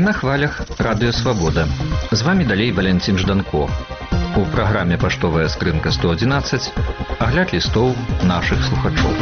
На хвалях Радыё Свабода. З вами далей Валентин Жданко. У праграме «Паштовая скрынка 111» агляд лістоў нашых слухачоў.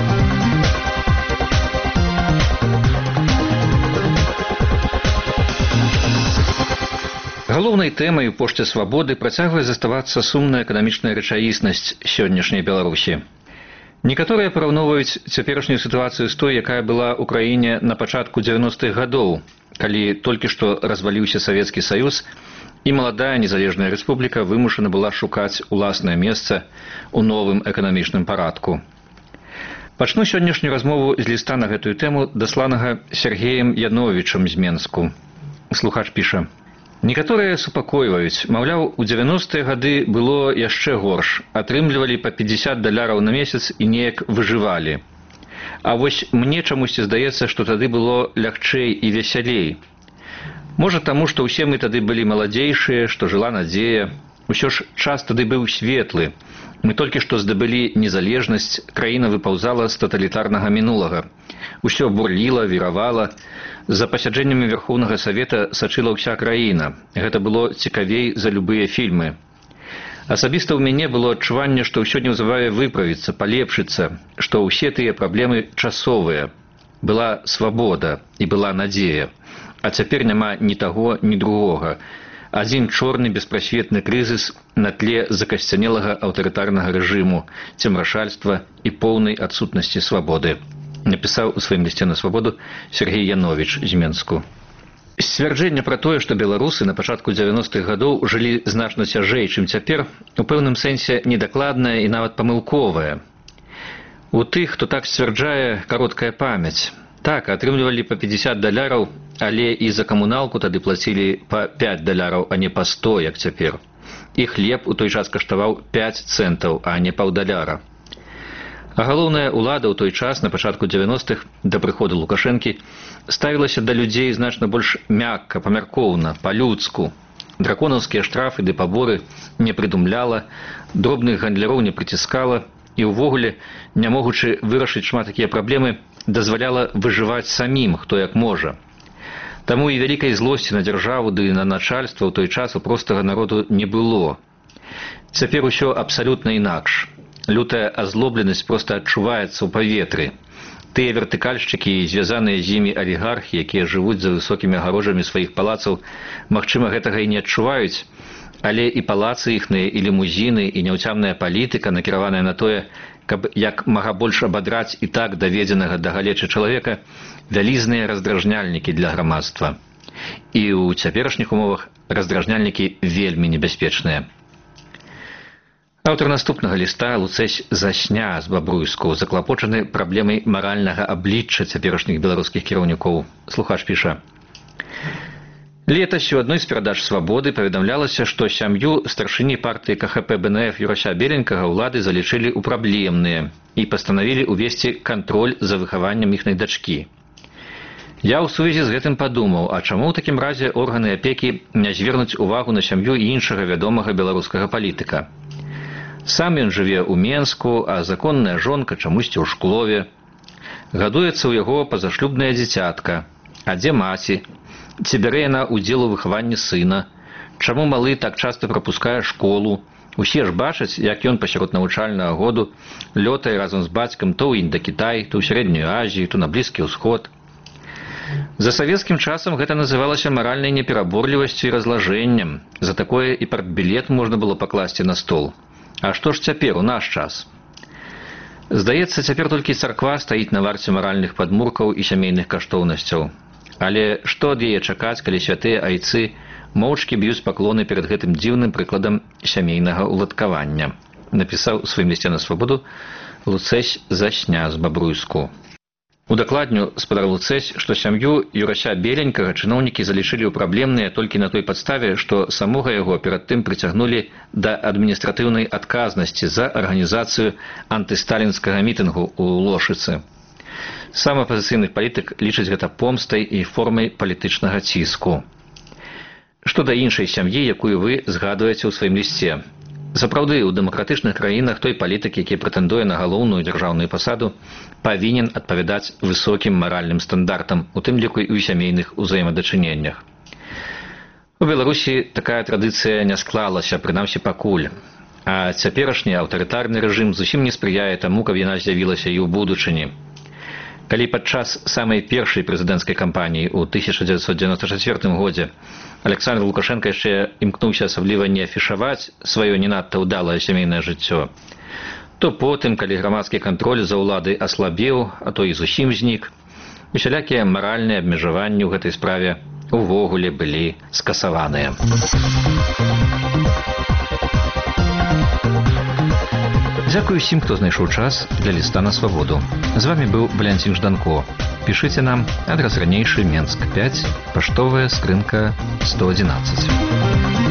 Галоўнай тэмай у пошце свабоды працягвае заставацца сумная эканамічная рэчаіснасць сённяшняй Беларусі. Некаторыя параўноўваюць цяперашнюю сітуацыю з той, якая была ў краіне на пачатку 90-х гадоў, калі толькі што разваліўся Савецкі Саюз, і маладая незалежная рэспубліка вымушана была шукаць уласнае месца ў новым эканамічным парадку. Пачну сённяшнюю размову з ліста на гэтую тэму, дасланага Сергеем Яновічам з Менску. Слухач піша: некаторыя супакойваюць, маўляў, у 90-е гады было яшчэ горш, атрымлівалі па $50 на месяц і неяк выжывалі. А вось мне чамусьці здаецца, што тады было лягчэй і весялей. Можа таму, што ўсе мы тады былі маладзейшыя, што жыла надзея. Усё ж час тады быў светлы. Мы толькі што здабылі незалежнасць, краіна выпаўзала з таталітарнага мінулага. Усё бурліла, віравала. За пасяджэннямі Верхоўнага Савета сачыла ўся краіна. Гэта было цікавей за любыя фільмы. Асабіста ў мяне было адчуванне, што ўсё неўзабаве выправіцца, палепшыцца, што ўсе тыя праблемы часовыя. Была свабода і была надзея. А цяпер няма ні таго, ні другога. Адзін чорны беспрасветны крызіс на тле закасцянелага аўтарытарнага рэжыму, цемрашальства і поўнай адсутнасці свабоды. Напісаў у сваім лісце на свабоду Сергей Яновіч з Менску. Сцвярджэнне пра тое, што беларусы на пачатку 90-х гадоў жылі значна цяжэй, чым цяпер, у пэўным сэнсе недакладнае і нават памылковае. У тых, хто так сцвярджае, кароткая памяць. Так, атрымлівалі па $50, але і за камуналку тады плацілі па $5, а не па 100, як цяпер. І хлеб у той час каштаваў 5 цэнтаў, а не $1. А галоўная ўлада ў той час, на пачатку 90-х, да прыходу Лукашэнкі, ставілася да людзей значна больш мякка, памяркоўна, па-людску. Драконаўскія штрафы ды паборы не прыдумляла, дробных гандляроў не прыціскала і ўвогуле, не могучы вырашыць шмат такія праблемы, дазваляла выжываць самім, хто як можа. Таму і вялікай злосці на дзяржаву ды на начальства ў той час у простага народу не было. Цяпер усё абсалютна інакш. Лютая азлобленасць проста адчуваецца ў паветры. Тыя вертыкальшчыкі і звязаныя з імі алігархі, якія жывуць за высокімі агароджамі сваіх палацаў, магчыма, гэтага і не адчуваюць, але і палацы іхныя, і лімузіны, і няўцямная палітыка, накіраваная на тое, каб як мага больш абадраць і так даведзенага да галечы чалавека, вялізныя раздражняльнікі для грамадства. І ў цяперашніх умовах раздражняльнікі вельмі небяспечныя. Аўтар наступнага ліста Луцэсь Засня з Бабруйску заклапочаны праблемай маральнага аблічча цяперашніх беларускіх кіраўнікоў. Слухач піша: летась у адной з перадач «Свабоды» паведамлялася, што сям'ю старшыні партыі КХП БНФ Юрася Беленькага ўлады залічылі ў праблемныя і пастанавілі ўвесці кантроль за выхаваннем іхнай дачкі. Я ў сувязі з гэтым падумаў, а чаму ў такім разе органы апекі не звернуць увагу на сям'ю іншага вядомага беларускага палітыка? Сам ён жыве ў Менску, а законная жонка чамусьці ў Шклове. Гадуецца ў яго пазашлюбная дзіцятка. А дзе маці? Ці бярэ яна ўдзел у выхаванні сына? Чаму малы так часта прапускае школу? Усе ж бачаць, як ён пасярод навучальнага году лётае разам з бацькам то ў Індакітай, то ў Сярэднюю Азію, то на Блізкі ўсход. За савецкім часам гэта называлася маральнай непераборлівасцю і разлажэннем. За такое і партбілет можна было пакласці на стол. А што ж цяпер, у наш час? Здаецца, цяпер толькі царква стаіць на варце маральных падмуркаў і сямейных каштоўнасцяў. Але што ад яе чакаць, калі святыя айцы моўчкі б'юць паклоны перад гэтым дзіўным прыкладам сямейнага ўладкавання? Напісаў у сваім лісце на свабоду Луцэсь Засня з Бабруйску. Удакладню спадар Луцэсь, што сям'ю Юрася Беленькага чыноўнікі залічылі ў праблемныя толькі на той падставе, што самога яго перад тым прыцягнулі да адміністратыўнай адказнасці за арганізацыю антысталінскага мітынгу ў Лошыцы. Сам апазіцыйны палітык лічыць гэта помстай і формай палітычнага ціску. Што да іншай сям'і, якую вы згадваеце ў сваім лісце? Сапраўды, у дэмакратычных краінах той палітык, які прэтэндуе на галоўную дзяржаўную пасаду, павінен адпавядаць высокім маральным стандартам, у тым ліку і ў сямейных узаемадачыненнях. У Беларусі такая традыцыя не склалася, прынамсі пакуль. А цяперашні аўтарытарны рэжым зусім не спрыяе таму, каб яна з'явілася і ў будучыні. Калі падчас самай першай прэзідэнцкай кампаніі ў 1994 годзе Александр Лукашенко яшчэ імкнуўся асабліва не афішаваць сваё не надта ўдалае сямейнае жыццё, то потым, калі грамадскі кантроль за ўладай аслабеў, а то і зусім знік, усялякія маральныя абмежаванні ў гэтай справе увогуле былі скасаваныя. Дзякую усім, хто знайшоў час для ліста на свабоду. З вами быў Валянцін Жданко. Пішыце нам, адрас ранейшы, Менск 5, паштовая скрынка 111.